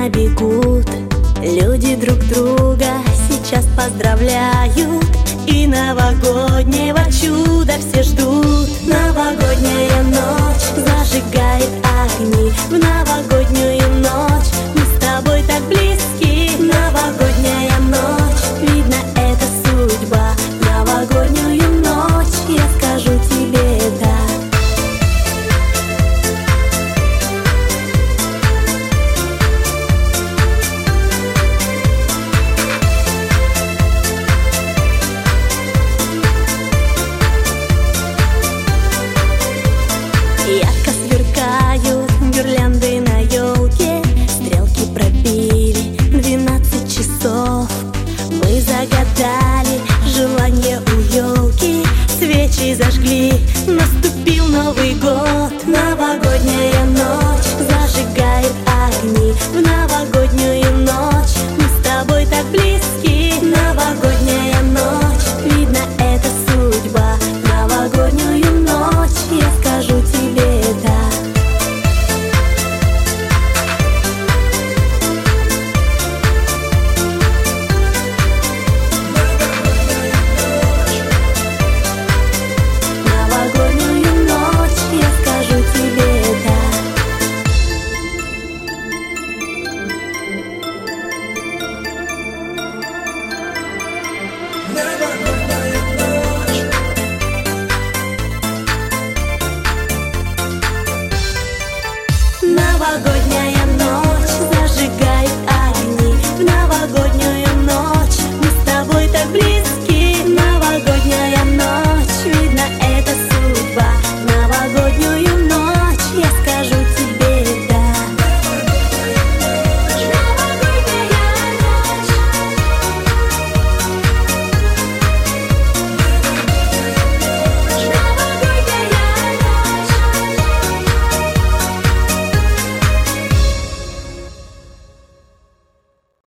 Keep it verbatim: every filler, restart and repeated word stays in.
время бегут, люди друг друга сейчас поздравляют, и новогоднего чуда все ждут. Новогодняя ночь зажигает огни, в новогоднюю ночь мы с тобой так близки. Новогодняя ночь, видно, это судьба. Новогоднюю ночь я скажу тебе да. Ярко сверкают гирлянды на елке, стрелки пробили двенадцать часов. Мы загадали желание у елки, свечи зажгли, наступил Новый год. Новогодний